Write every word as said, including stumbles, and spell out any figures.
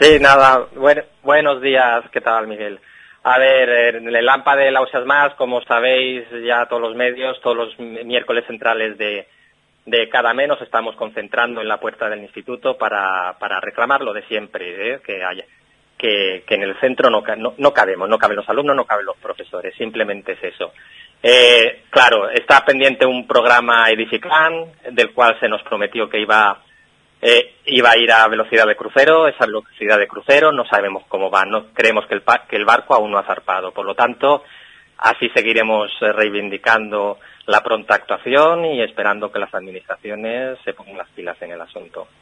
Sí, nada, buen, buenos días, ¿qué tal, Miguel? A ver, en el AMPA de Lausias Más, como sabéis ya todos los medios, todos los miércoles centrales de, de cada mes nos estamos concentrando en la puerta del instituto para, para reclamar lo de siempre, ¿eh? que, haya, que, que en el centro no, no, no cabemos, no caben los alumnos, no caben los profesores, simplemente es eso. Eh, claro, está pendiente un programa Edifican, del cual se nos prometió que iba Eh, iba a ir a velocidad de crucero, esa velocidad de crucero no sabemos cómo va, no creemos que el, que el barco aún no ha zarpado, por lo tanto, así seguiremos reivindicando la pronta actuación y esperando que las administraciones se pongan las pilas en el asunto.